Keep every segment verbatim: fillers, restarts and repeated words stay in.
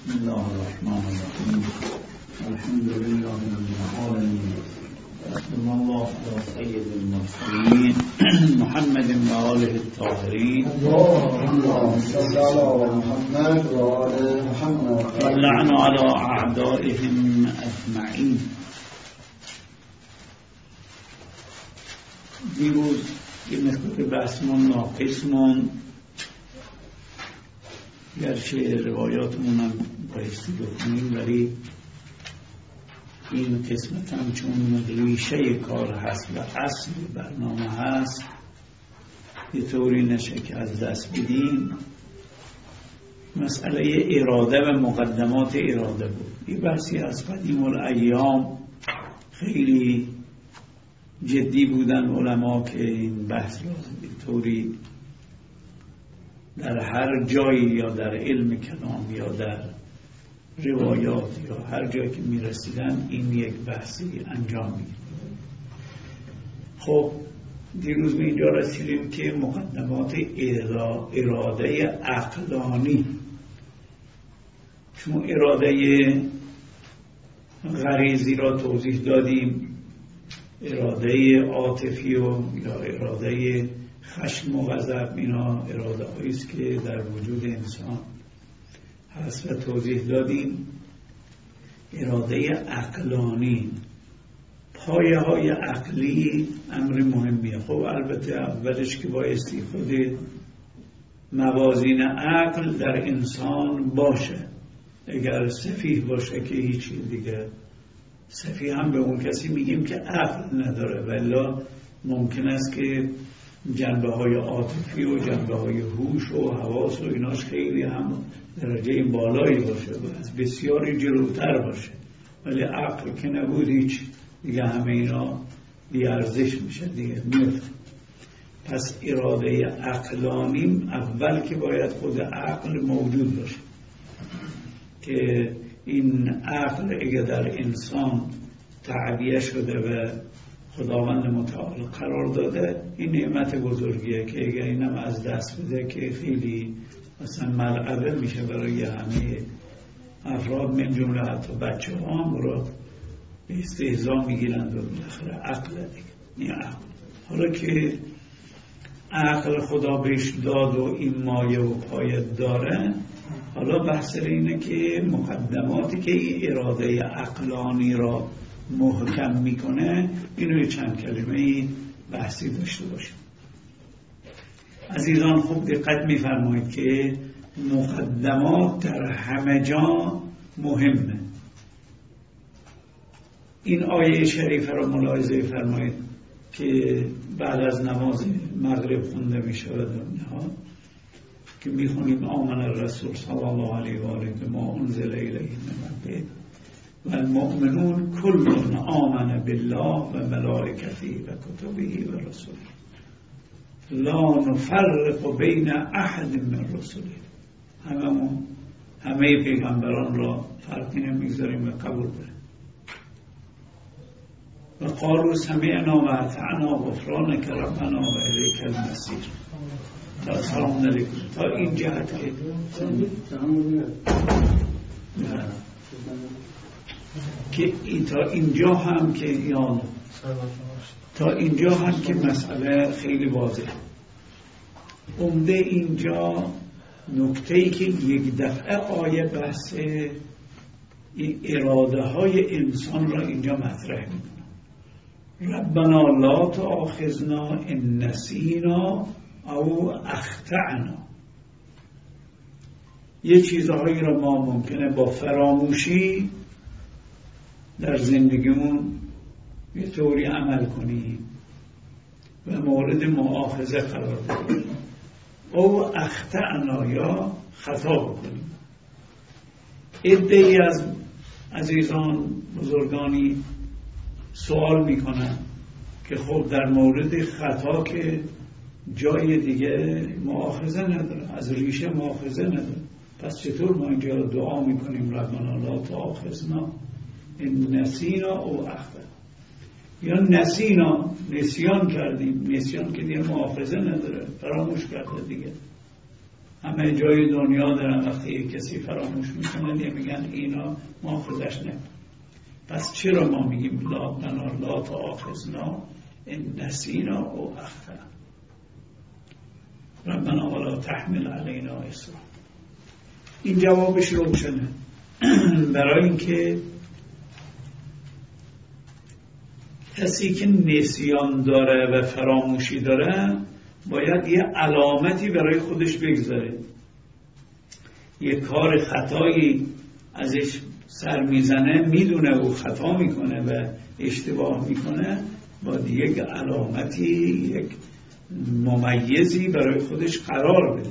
بسم الله الرحمن الرحیم الحمد لله رب العالمین صلی الله علی سید المرسلین محمد و آله الطاهرین اللهم صل علی محمد و آل محمد و لعن علی اعدائهم اجمعین. دیروز یه مقدار بحثمون ناقصمون، گرچه روایاتمون هم بایستی بکنیم ولی این قسمت هم چون ریشه کار هست و اصل برنامه هست یه طوری نشه که از دست بدیم. مسئله اراده و مقدمات اراده بود. یه بحثی از قدیم الایام خیلی جدی بودن علما که این بحث را یه طوری در هر جایی یا در علم کلام یا در روایات یا هر جایی که می رسیدن این یک بحثی انجام می. خب دیروز به اینجا رسیدیم که مقدمات اراده عقلانی، چون اراده غریزی را توضیح دادیم، اراده عاطفی و یا اراده خشم و غضب، اینا اراده هایی است که در وجود انسان هست و توضیح دادیم. اراده عقلانی، پایه های عقلی امر مهمیه. خب البته اولش که بایستی خود موازین عقل در انسان باشه. اگر سفیه باشه که هیچی دیگه، سفیه هم به اون کسی میگیم که عقل نداره، ولی ممکن است که جنبه های عاطفی و جنبه های هوش و حواس و ایناش خیلی هم درجه بالایی باشه و از بسیاری جلوتر باشه، ولی عقل که نبود هیچ دیگه، همه اینا بی ارزش میشه دیگه میفته. پس اراده عقلانیم اول که باید خود عقل موجود باشه که این عقل اگه در انسان تعبیه شده و خداوند متعال قرار داده، این نعمت بزرگیه که اگر اینم از دست بده که خیلی مثلا ملعبه میشه برای همه افراد، من جمله حتی بچه ها هم رو به استهزا میگیرند و بالاخره عقل دیگه این عقل. حالا که عقل خدا بهش داد و این مایه و پایه داره، حالا بحث اینه که مقدماتی که این اراده عقلانی را محکم میکنه اینو چند کلمه بحثی داشته باشیم. عزیزان خوب دقت میفرمایید که مقدمات در همه جا مهمه. این آیه شریفه را ملاحظه فرمایید که بعد از نماز مغرب خونده میشود که میخونیم آمن الرسول صلی الله علیه و آله بما انزل الیه من ربه و المؤمنون کلون آمن بالله و ملائکته و کتبه و رسوله لا نفرق بین احد من رسوله. همه همه پیغمبران را فرقی نمیگذاریم و قبول داریم. و قالوا سمعنا و اطعنا غفرانک ربنا و الیک المصیر. تا سلام علیکم. تا این جهت که که تا اینجا هم که یا تا اینجا هم که مسئله خیلی واضحه. عمده اینجا نکته‌ای که یک دفعه آیه بحث اراده های انسان را اینجا مطرح میکنه. ربنا لا تؤاخذنا ان نسینا او اخطأنا. یه چیزهایی را ما ممکنه با فراموشی در زندگیمون یه طوری عمل کنیم و مورد مؤاخذه قرار بدیم او اخطأنا یا خطا بکنیم. عده‌ای از عزیزان بزرگانی سوال میکنن که خب در مورد خطا که جای دیگه مؤاخذه نداره، از ریشه مؤاخذه نداره، پس چطور ما اینجا دعا میکنیم ربنا لا تؤاخذنا ان نسینا او اخطأنا؟ یا نسینا، نسیان کردیم، نسیان که دیگه مؤاخذه نداره، فراموش کرده دیگه. همه جای دنیا دارن وقتی یک کسی فراموش میکنن یه میگن اینا مؤاخذش نکن. پس چرا ما میگیم لا بنا لا تؤاخذنا ان نسینا او اخطأنا ربنا ولا تحمل علینا اصرا؟ این جوابش روشنه. برای اینکه کسی که نسیان داره و فراموشی داره باید یه علامتی برای خودش بگذاره. یه کار خطایی ازش سر میزنه، میدونه او خطا میکنه و اشتباه میکنه، باید یک علامتی، یک ممیزی برای خودش قرار بده.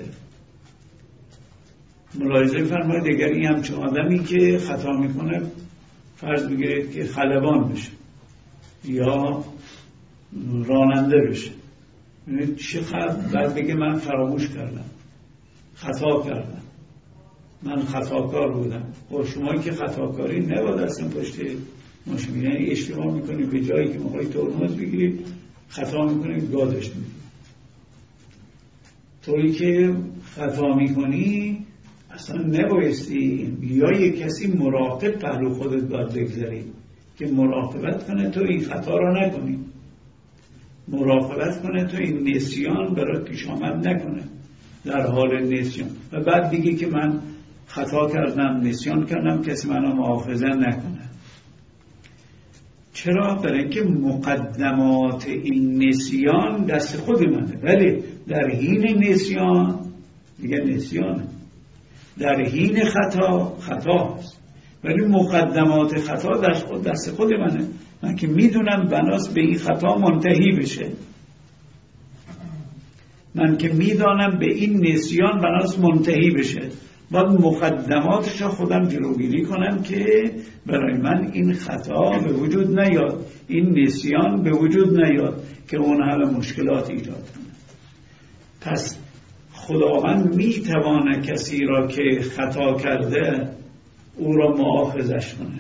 ملاحظه فرمایید اگر این همچون آدمی که خطا میکنه فرض بگیرید که خلبان بشه یا راننده بشه، چقدر بعد بگه من فراموش کردم، خطا کردم، من خطاکار بودم. با شما که خطاکاری نباید اصلا پشت ماشین، یعنی اشتباه میکنید به جایی که میخواید ترمز بگیرید خطا میکنید گازش میدید. تویی که خطا میکنی اصلا نبایستی یا یک کسی مراقب پهلو خودت باید بگذاری که مراقبت کنه تو این خطا را نکنی، مراقبت کنه تو این نسیان برات پیش آمد نکنه در حال نسیان، و بعد دیگه که من خطا کردم، نسیان کردم، کسی منو مؤاخذه نکنه. چرا؟ برای اینکه مقدمات این نسیان دست خود منه، ولی در حین نسیان دیگه نسیانه، در حین خطا خطا هست، ولی مقدمات خطا دست خود دست خود منه. من که میدونم بناس به این خطا منتهی بشه، من که میدانم به این نسیان بناس منتهی بشه، باید مقدماتش خودم جلوگیری کنم که برای من این خطا به وجود نیاد، این نسیان به وجود نیاد که اون همه مشکلات ایجاد کنه. پس خداوند میتواند کسی را که خطا کرده او را مؤاخذش کنه،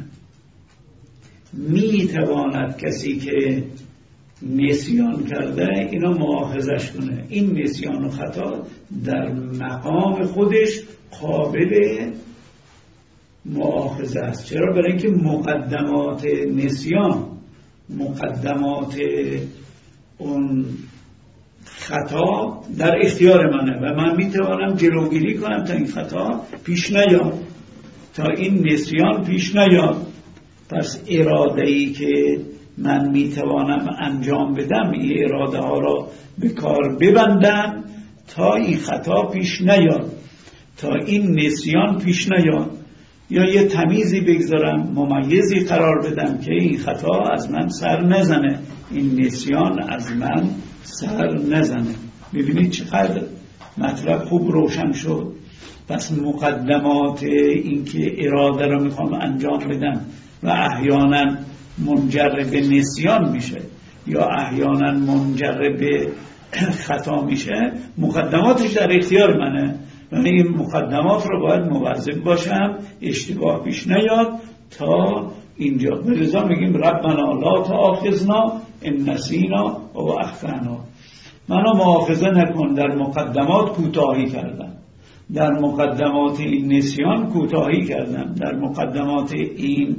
میتواند کسی که نسیان کرده اینا مؤاخذش کنه. این نسیان و خطا در مقام خودش قابل مؤاخذه است. چرا؟ برای اینکه مقدمات نسیان، مقدمات اون خطا در اختیار منه و من میتوانم جلوگیری کنم تا این خطا پیش نیاد، تا این نسیان پیش نیاد. پس اراده‌ای که من میتوانم انجام بدم، این اراده ها را به کار ببندم تا این خطا پیش نیاد، تا این نسیان پیش نیاد، یا یه تمیزی بگذارم، ممیزی قرار بدم که این خطا از من سر نزنه، این نسیان از من سر نزنه. ببینید چقدر مطلب خوب روشن شد. پس مقدمات این که اراده رو میخوام انجام بدم و احیانا منجر به نسیان میشه یا احیانا منجر به خطا میشه، مقدماتش در اختیار منه و این مقدمات رو باید مواظب باشم اشتباه پیش نیاد تا اینجا. بلذا میگیم ربنا لا تؤاخذنا ان نسینا و اخطأنا. منو مؤاخذه نکن، در مقدمات کوتاهی کردم، در مقدمات این نسیان کوتاهی کردم، در مقدمات این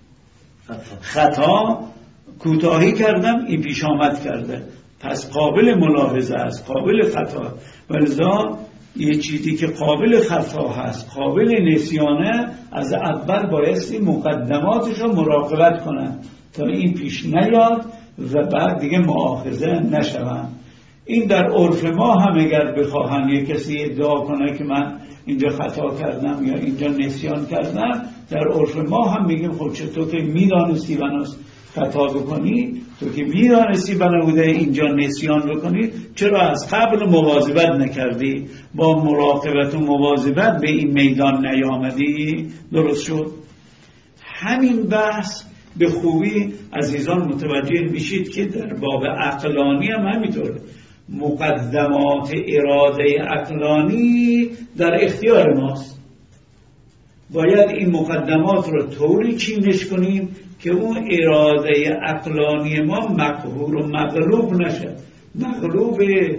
خطا کوتاهی کردم، این پیش آمد کرده. پس قابل ملاحظه است، قابل خطا. ولذا یه چیزی که قابل خطا هست، قابل نسیانه، از اول بایستی مقدماتش رو مراقبت کنن تا این پیش نیاد و بعد دیگه مؤاخذه نشون. این در عرف ما هم اگر بخواهن یک کسی ادعا کنه که من اینجا خطا کردم یا اینجا نسیان کردم، در عرف ما هم میگیم خب چطور که میدانستی بناس خطا بکنی، تو که میدانستی بنابوده اینجا نسیان بکنی، چرا از قبل مواظبت نکردی، با مراقبت و مواظبت به این میدان نیامدی؟ درست شد. همین بحث به خوبی عزیزان متوجه میشید که در باب عقلانی هم همینطوره. مقدمات اراده عقلانی در اختیار ماست، باید این مقدمات رو طوری چینش کنیم که اون اراده عقلانی ما مقهور و مغلوب نشه. مغلوب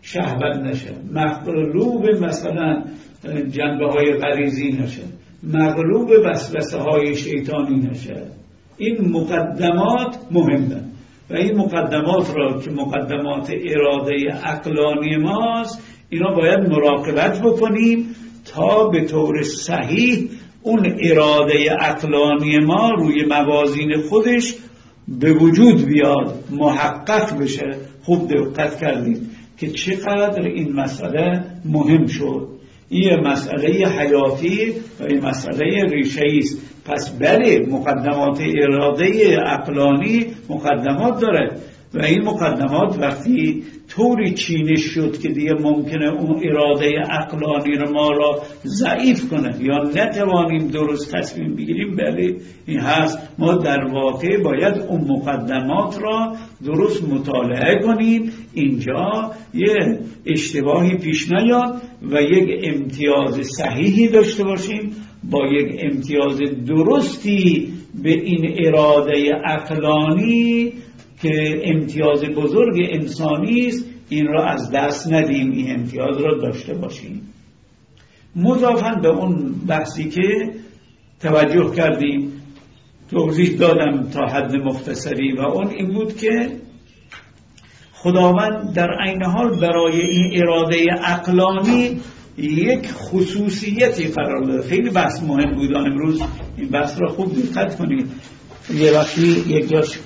شهوت نشه، مغلوب مثلا جنبه های غریزی نشه، مغلوب وسوسه های شیطانی نشه. این مقدمات مهمه و این مقدمات را که مقدمات اراده عقلانی ماست، اینا باید مراقبت بکنیم تا به طور صحیح اون اراده عقلانی ما روی موازین خودش به وجود بیاد، محقق بشه. خوب دقت کردید که چقدر این مسئله مهم شد. این مسئله حیاتی و این مسئله ریشه‌ای است. پس بله، مقدمات اراده عقلانی مقدمات داره و این مقدمات وقتی طوری چینش شد که دیگه ممکنه اون اراده عقلانی رو ما را ضعیف کنه یا نتوانیم درست تصمیم بگیریم، بله این هست. ما در واقع باید اون مقدمات را درست مطالعه کنیم، اینجا یه اشتباهی پیش نیاد و یک امتیاز صحیحی داشته باشیم با یک امتیاز درستی به این اراده عقلانی که امتیاز بزرگ انسانی است، این را از دست ندیم، این امتیاز را داشته باشیم. مضافاً به اون بحثی که توجه کردیم توضیح دادم تا حد مختصری و اون این بود که خداوند در عین حال برای این اراده عقلانی یک خصوصیتی قرار داده. خیلی بحث مهم بود امروز، این بحث را خوب دقت کنید. یه وقتی یک جاش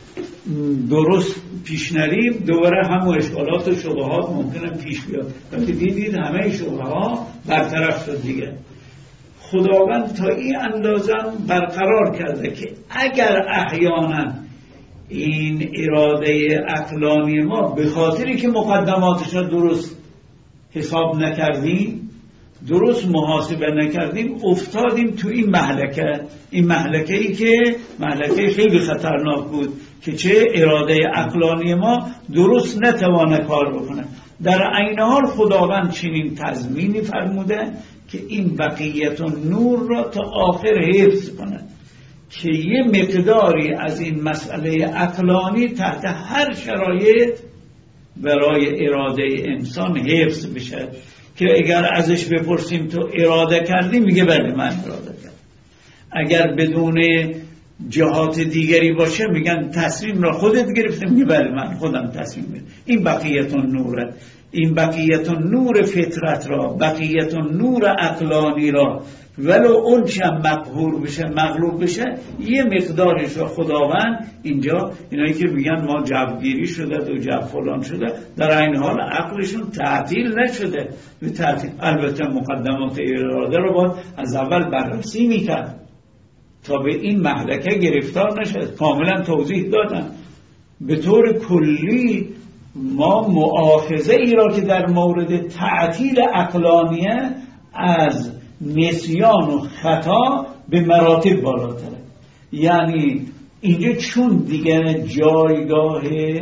درست پیش نریم دوباره همون اشکالات و شبهات ممکنه پیش بیاد، وقتی دیدید همه شبهات برطرف شد دیگه. خداوند تا این اندازه برقرار کرده که اگر احیانا این اراده عقلانی ما به خاطری که مقدماتش را درست حساب نکردیم، درست محاسبه نکردیم، افتادیم تو این مهلکه. این مهلکه ای که مهلکه خیلی خطرناک بود که چه اراده عقلانی ما درست نتوانه کار بکنه. در عین حال خداوند چنین تضمینی فرموده که این بقیت نور را تا آخر حفظ کنه که یه مقداری از این مسئله عقلانی تحت هر شرایط برای اراده انسان حفظ بشه، که اگر ازش بپرسیم تو اراده کردی میگه بله من اراده کردم. اگر بدون جهات دیگری باشه میگن تصمیم را خودت گرفتی، میگه بله من خودم تصمیم گرفتم. این بقیت نوره، این بقیت نور فطرت را، بقیت نور عقلانی را ولو اون چم مقهور بشه مغلوب بشه یه مقدارش را خداوند اینجا، اینایی که میگن ما جوگیری شده و جو فلان شده، در این حال عقلشون تعطیل نشده به تعطیل. البته مقدمات اراده رو باید از اول بررسی میکرد تا به این مهلکه گرفتار نشد. کاملا توضیح دادم. به طور کلی ما مؤاخذه ای را که در مورد تعطیل عقلانیه از نسیان و خطا به مراتب بالاتره. یعنی اینجا چون دیگه جایگاه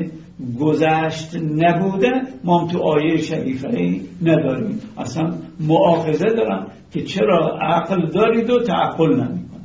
گذشت نبوده، ما تو آیه شریفه نداریم. اصلا مؤاخذه دارم که چرا عقل دارید و تعقل نمی کنید.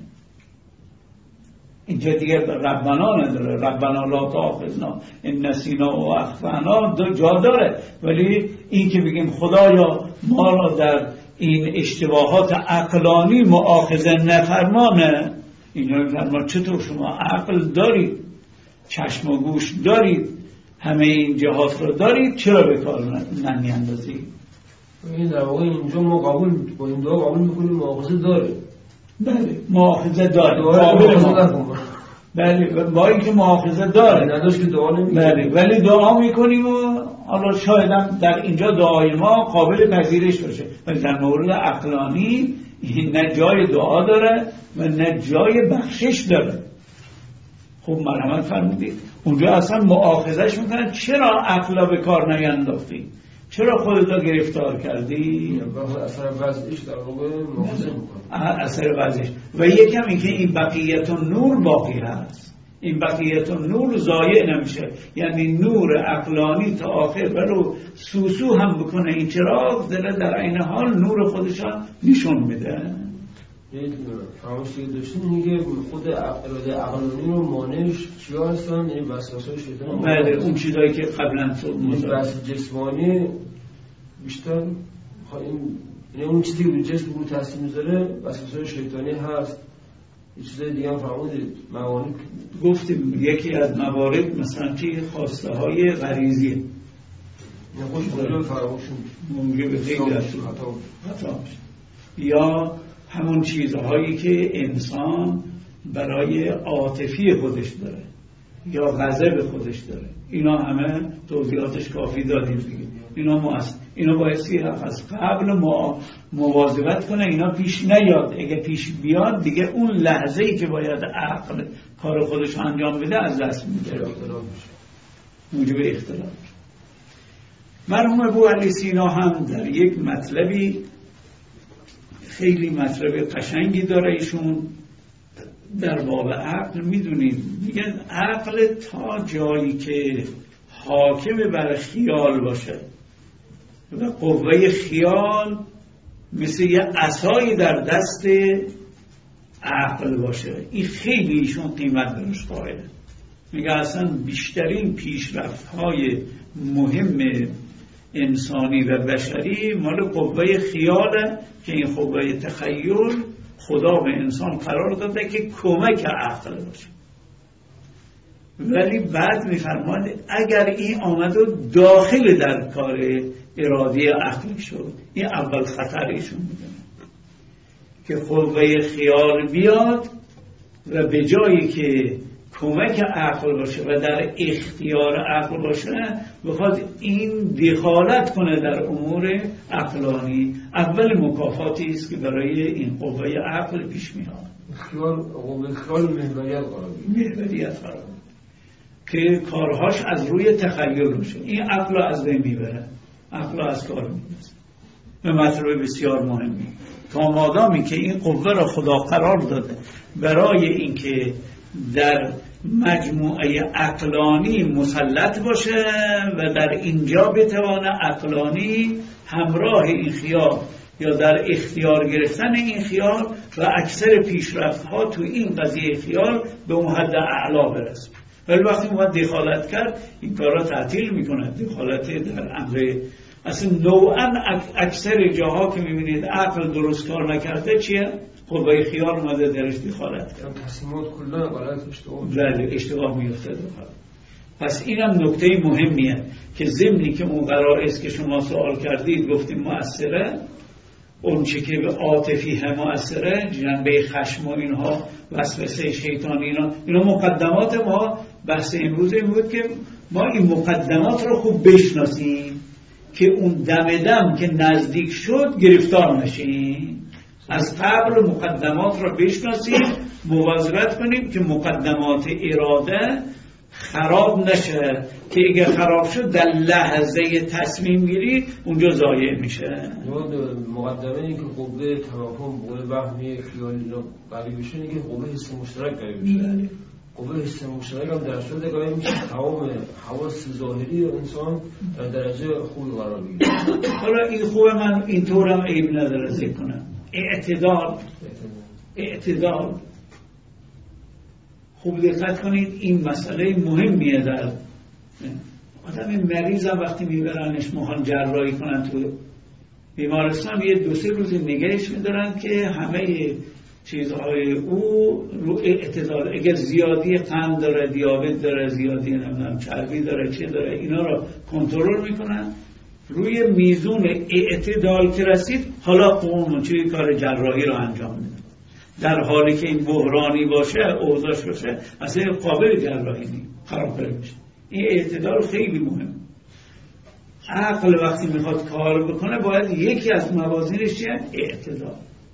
اینجا دیگه ربنا نداره، ربنا لا تؤاخذنا ان نسینا و اخطانا دو جا داره، ولی این که بگیم خدایا ما را در این اشتباهات عقلانی مؤاخذه نفرمانه، اینا فرما چطور شما عقل دارید، چشم و گوش دارید، همه این جهات رو دارید، چرا به کار نمیاندازید؟ این در واقع اینجا ما قبول با این دعا قبول میکنیم مؤاخذه داره. بله مؤاخذه داره، قابل مؤاخذه. بله با اینکه مؤاخذه داره نداشت که دعا نمیکنیم، بله ولی دعا میکنیم و حالا شاید هم در اینجا دعای ما قابل پذیرش باشه، ولی در مورد عقلانی نه جای دعا داره و نه جای بخشش داره. خوب مرحمت فرمودید. اونجا اصلا مؤاخذش میکنن چرا عقلا به کار نینداختی، چرا خودتا گرفتار کردی؟ اثر وضعش در واقع مؤاخذه میکنه، اثر وضعش. و یکم این که این بقیت نور باقی هست، این بقیت نور ضایع نمیشه، یعنی نور عقلانی تا آخر ولو سوسو هم بکنه این چراغ داره در عین حال نور خودشان نشون میده. یک فراموشی داشتیم میگه خود اراده عقلانی رو مانعش چیا هستن؟ این وسوسه شیطان. بله اون چیزایی که قبلا این بحث جسمانی بیشتر این یعنی اون چیزی که جسم رو تاثیر میذاره وسوسه شیطانی هست. یه چیز دیگه هم فرمودید موانع گفتیم یکی از موارد مثلا چی خواسته های غریزیه نه خوش بوده فراموشون ممکنه به خیلی خطا میشه یا همون چیزهایی که انسان برای عاطفی خودش داره یا غضب خودش داره، اینا همه توضیحاتش کافی دادیم دیگه. اینا مؤثر، اینا بایستی از قبل ما مواظبت کنه اینا پیش نیاد. اگه پیش بیاد دیگه اون لحظه‌ای که باید عقل کار خودش انجام بده از دست میده، موجب اختلاف. مرحوم ابوعلی سینا هم در یک مطلبی خیلی مطلب قشنگی داره ایشون در باب عقل. میدونید میگن عقل تا جایی که حاکم بر خیال باشه و قوه خیال مثل یه عصایی در دست عقل باشه، این خیلی ایشون قیمت برش قائله. میگه اصلا بیشترین پیشرفت‌های مهم انسانی و بشری مال قوه خیاله که این قوه تخیل خدا به انسان قرار داده که کمک عقل باشه. ولی بعد میفرماید اگر این آمد و داخل در کار ارادی عقل شد، این اول خطرشون میدونه که قوه خیال بیاد و به جایی که کمک عقل باشه و در اختیار عقل باشه بخواد این دخالت کنه در امور عقلانی، اول مکافاتی است که برای این قوه عقل پیش میاد. خیال قوه خیال محوریت قرار میگیره، محوریت قرار که کارهاش از روی تخیل باشه. این عقل از بین میبره، عقل از کار میندازه. به مطلب بسیار مهمی تا مادامی که این قوه را خدا قرار داده برای اینکه در مجموعه عقلانی مسلط باشه و در اینجا بتوانه عقلانی همراه این خیال یا در اختیار گرفتن این خیال و اکثر پیشرفت ها تو این قضیه خیال به اون حد اعلا برسه. ولی وقتی اومد دخالت کرد این کارا تعطیل میکنه. دخالت در امر اصلا نوعا اکثر جاها که میبینید عقل درست کار نکرده چیه؟ قوه خیال اومده درش دخالت کرد. تصمیمات کلا غلط اشتباه بله اشتباه میفته. پس اینم نکته مهمیه که ضمنی که اون قرائز که شما سوال کردید گفتیم مؤثره، اون چه که به عاطفی هم مؤثره، جنبه خشم و اینها، وسوسه شیطانی اینا، اینا مقدمات ما. بحث امروز این بود که ما این مقدمات رو خوب بشناسیم که اون دم دم که نزدیک شد گرفتار نشیم. از قبل مقدمات رو بشناسیم، مواظبت کنیم که مقدمات اراده خراب نشه که اگه خراب شد در لحظه تصمیم گیری اونجا ضایع میشه. مقدمه این که قوه توهم، قوه وهمی، خیالی رو قوی بشه، اینه که قوه حس مشترک قوی بشه. قوه حس مشترک هم در صورت قوی میشه تمام حواس ظاهری انسان در درجه خوبی قرار بگیره. حالا این خوبه، من اینطورم عیب نداره ذکر کنم. اعتدال اعتدال خوب دقت کنید، این مسئله مهمیه. در آدم مریض هم وقتی میبرنش مهان جراحی کنن تو بیمارستان یه دو سه روز نگهش میدارن که همه چیزهای او رو اعتدال، اگر زیادی قند داره، دیابت داره، زیادی نمیدونم چربی داره، چه داره، اینا رو کنترل میکنن. روی میزون اعتدال که رسید حالا قوم چه کار جراحی رو انجام میده. در حالی که این بحرانی باشه، اوضاعش باشه، اصلا قابل جراحی نیست، خراب میشه. این اعتدال خیلی مهم. عقل وقتی میخواد کار بکنه باید یکی از موازینش چیه؟ اعتدال.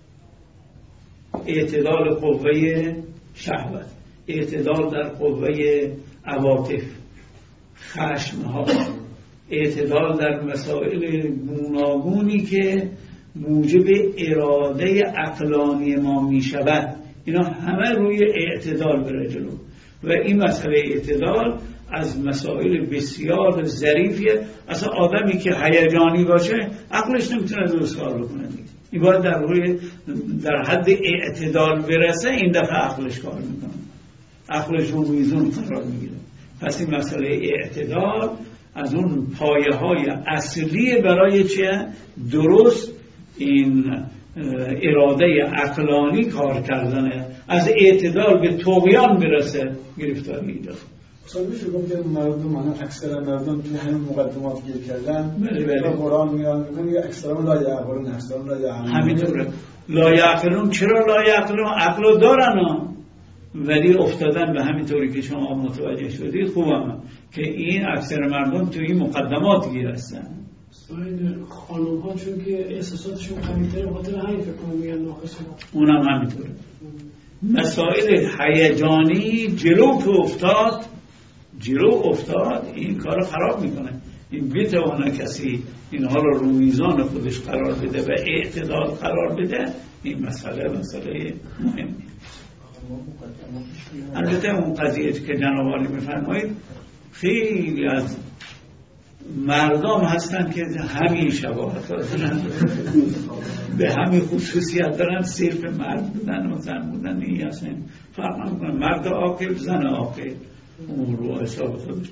اعتدال قوه شهوت، اعتدال در قوه عواطف، خشم ها، اعتدال در مسائل گوناگونی که موجب اراده عقلانی ما می شود. اینا همه روی اعتدال بره جلو و این مسئله اعتدال از مسائل بسیار ظریفیه. اصلا آدمی که هیجانی باشه عقلش نمیتونه درست کار بکنه. این باید در روی در حد اعتدال برسه، این دفعه عقلش کار میکنه، عقلش رو میزون قرار میگیره. پس این مسئله اعتدال از اون پایه های اصلی برای چه درست این اراده عقلانی کار کردنه، از اعتدال به طغیان برسه گرفتاری ایجاد. اصلا میشه گفت که مردم، من اکثر مردم توی همین مقدمات گیر کردن. بله بله. قرآن میگن میگن اکثرا لا یعقلون، اکثرا لا یعلمون. همینطوره. لا یعقلون، چرا لا یعقلون؟ عقل دارن ها، ولی افتادن به همین طوری که شما متوجه شدید خوبم که این اکثر مردم توی این مقدمات گیر هستن. خانم ها چون که احساساتشون قوی‌تره بخاطر همین فکر کنم میگن ناقصه. اونم همینطوره. مسائل هیجانی جلو که افتاد جلو افتاد این کار خراب میکنه. این بتوانه کسی اینها رو رو میزان خودش قرار بده و اعتدال قرار بده، این مسئله مسئله مهمی. البته اون قضیه که جناب عالی میفرمایید خیلی از مردم هستن که همین شباهت دارن، به همین خصوصیت دارن، صرف مرد بودن و زن بودن این اصلا فرق نمیکنه. مرد عاقل، زن عاقل، اون رو حساب خودش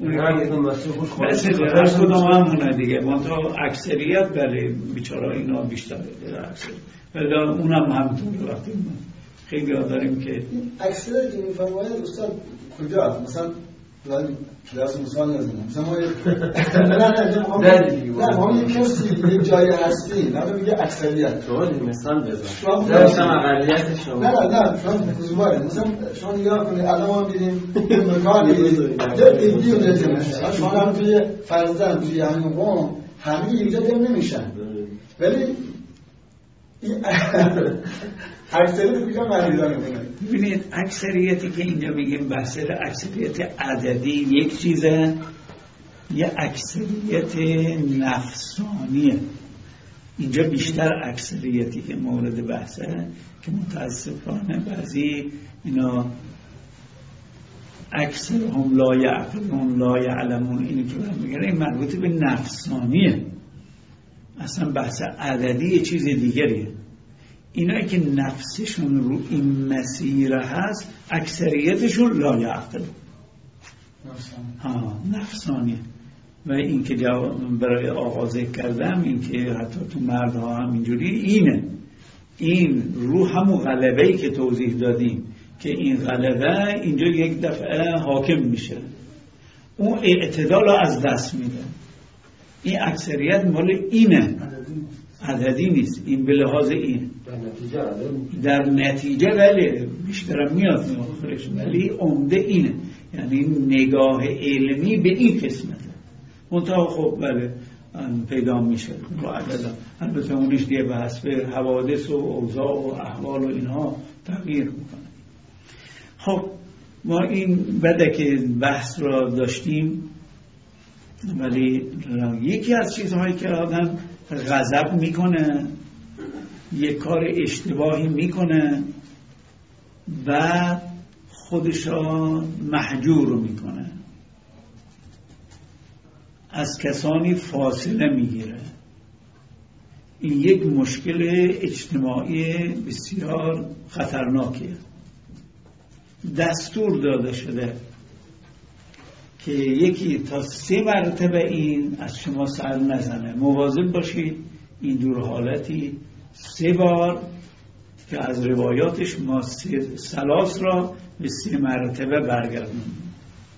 مثل هر کدام همونه دیگه. منطقه اکثریت بله بیچاره اینا بیشتر اکثریت، ولی اونم همطور. وقتی خیلی ها داریم که اکثریت که میفرماید استاد کجا مثلا درس مثال نزنم مثلا ما نه نه نه ما یک کسی یک جایی هستی نه میگه اکثریت تو مثال بزن درست اقلیت شما نه نه نه شما زوباره مثلا شما نگاه کنید الان ما می‌بینیم این مکانی یک دیو نمیشه شما هم توی فرزند توی همین قوم همه اینجا دم نمیشن، ولی این اکثریت کجا مریضا میکنه؟ ببینید اکثریتی که اینجا میگیم بحث اکثریت عددی یک چیزه، یه اکثریت نفسانیه. اینجا بیشتر اکثریتی که مورد بحثه که متاسفانه بعضی اینا اکثر هم لا یعقلون لا یعلمون اینو که برام میگه این مربوط به نفسانیه، اصلا بحث عددی یه چیز دیگریه. اینایی که نفسشون رو این مسیر هست اکثریتشون لا یعقلون ها نفسانیه. و این که برای آغاز کردم این که حتی تو مردها هم اینجوری اینه، این رو همون غلبه‌ای که توضیح دادیم که این غلبه اینجا یک دفعه حاکم میشه، اون اعتدال رو از دست میده. این اکثریت مال اینه، عددی نیست، این به لحاظ این در نتیجه ولی بیشتر میاد آخرش، ولی عمده اینه، یعنی نگاه علمی به این قسمته. منطقه خب بله پیدا میشه با عدد، البته اونیش دیگه به حسب حوادث و اوضاع و احوال و اینها تغییر میکنه. خب ما این بده که بحث را داشتیم، ولی یکی از چیزهایی که آدم غضب میکنه، یک کار اشتباهی میکنه و خودش را محجور میکنه، از کسانی فاصله میگیره. این یک مشکل اجتماعی بسیار خطرناکیه. دستور داده شده که یکی تا سه مرتبه این از شما سر نزنه، مواظب باشید این دور حالتی سه بار که از روایاتش ما سلاس را به سه مرتبه برگردونیم.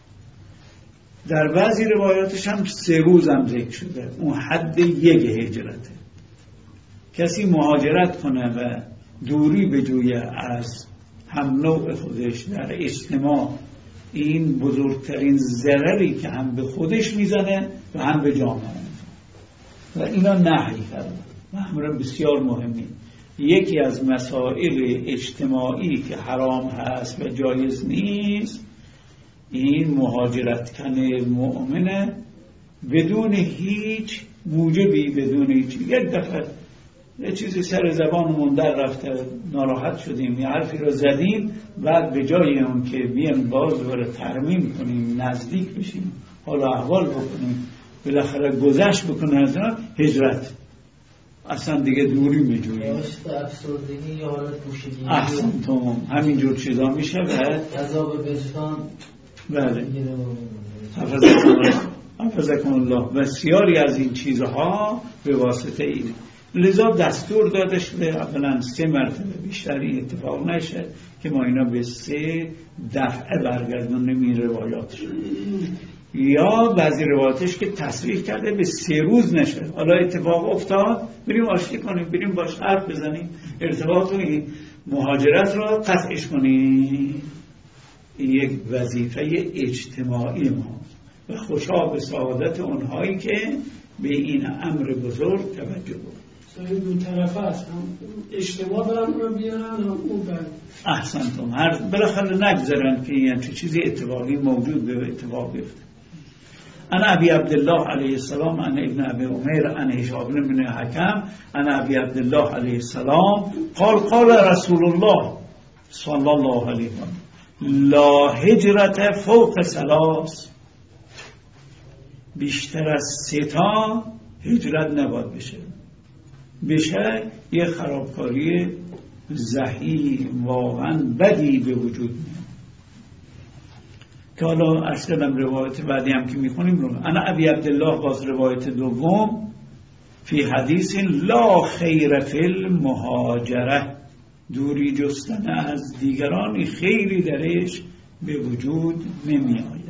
در بعضی روایاتش هم سه روز هم ذکر شده، اون حد یک هجرته. کسی مهاجرت کنه و دوری بجویه از هم نوع خودش در اجتماع، این بزرگترین ضرری که هم به خودش میزنه و هم به جامعه و اینا نهی کرده و امر بسیار مهمی. یکی از مسائل اجتماعی که حرام هست و جایز نیست این مهاجرت کنه مؤمنه بدون هیچ موجبی، بدون هیچ یک دفعه یه چیزی سر زبانمون در رفته، ناراحت شدیم، یه حرفی رو زدیم، بعد به جای اون که بیان باز رو ترمیم کنیم، نزدیک بشیم، حالا احوال بکنیم، بالاخره گذشت بکنه از اون هجرت، اصلا دیگه دوری میجوییم، افسردگی یا حالت پوشیدگی، احسن تو همین جور چیزا میشه و عذاب وجدان. بله حفظکم الله بسیاری از این چیزها به واسطه اینه. لذا دستور داده شده اولا سه مرتبه بیشتر این اتفاق نشه که ما اینا به سه دفعه برگردونیم این روایاتش، یا بعضی روایاتش که تصریح کرده به سه روز نشه. حالا اتفاق افتاد بریم آشتی کنیم، بریم باش حرف بزنیم، ارتباط کنیم، مهاجرت را قطعش کنیم. این یک وظیفه اجتماعی ما و خوشا به سعادت اونهایی که به این امر بزرگ توجه بود. این دو طرفه است، هم اجتماع دارن اون بیارن هم اون بر احسنتم. هر بالاخره نگذارن که این چه چیزی اتفاقی موجود به اتفاق بیفته. انا ابی عبدالله علیه السلام، انا ابن ابی عمر، انا هشام بن حکم، انا ابی عبدالله علیه السلام قال قال رسول الله صلی الله علیه و لا هجرت فوق ثلاث، بیشتر از سه تا هجرت نباید بشه. بشه یه خرابکاری زحیم واقعا بدی به وجود میاد که حالا اصلا روایت بعدی هم که میخونیم رو. انا ابی عبدالله باز روایت دوم فی حدیث لا خیر فی المهاجره، دوری جستن از دیگران خیری درش به وجود نمی آید.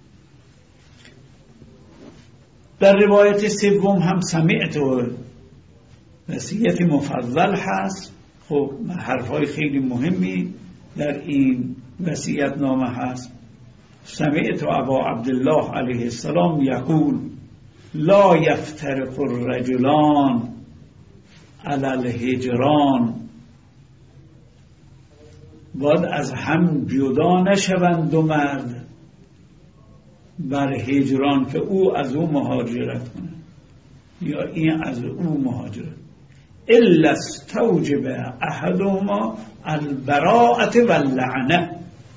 در روایت سوم هم سمعت و وصیت مفضل هست. خب حرفای خیلی مهمی در این وصیت نامه هست. سمعت ابا عبدالله علیه السلام یقول لا یفترق الرجلان علی الهجران، باید از هم جدا نشوند دو مرد بر هجران که او از او مهاجرت کنه یا این از او مهاجرت، الا استوجب احدهما البراءة واللعنه.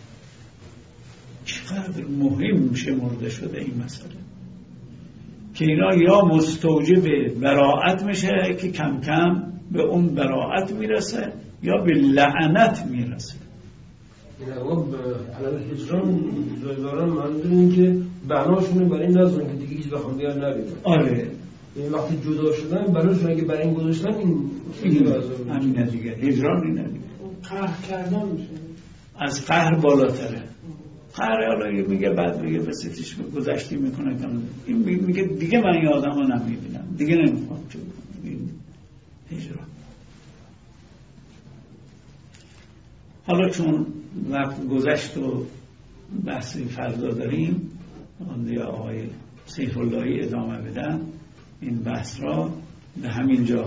چقدر مهم شمرده شده این مسئله که اینا یا مستوجب براءت میشه که کم کم به اون براءت میرسه یا به لعنت میرسه. این اما علال هجران زایداران منظور این که بناشونه برای این نظرن که دیگه هیچ بخوام بیان نبیدن. آره این وقتی جدا شدن بناشونه که برای این گذاشتن این همینه دیگه. هجران اینه دیگه، قهر کردن میشه، از قهر بالاتره. قهر حالا میگه بعد میگه بسیتش گذشتی میکنه، این میگه دیگه من یادم رو نمیبینم، دیگه نمیخوام چه بکنم. این هجران. حالا چون وقت گذشت و بحثی فردا داریم، آنده آقای سیف اللهی ادامه بدن این بحث را به همین جا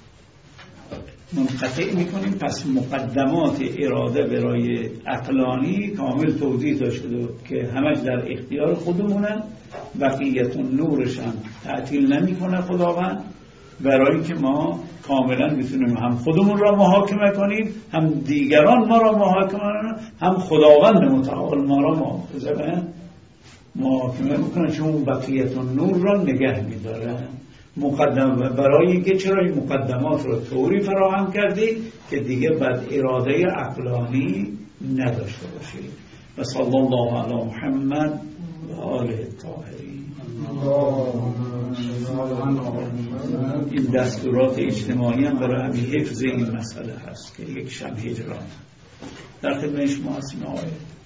منقطع میکنیم. پس مقدمات اراده برای عقلانی کامل توضیح داشته که همش در اختیار خودمونن، بقیت نورشان تعطیل نمیکنه خداوند، برای که ما کاملا بتونیم هم خودمون را محاکمه کنیم، هم دیگران ما را محاکمه کنیم، هم خداوند متعال ما را محاکمه محاکمه میکنه، چون بقیت نور را نگه میداره. مقدمه برای اینکه چرا این مقدمات رو طوری فراهم کردی که دیگه بد اراده عقلانی نداشته باشید. و صلی الله علی محمد و آله الطاهرین. این دستورات اجتماعی هم برای همین حفظ این مسئله هست که یک شب هجران. در خدمت شما هستیم آقای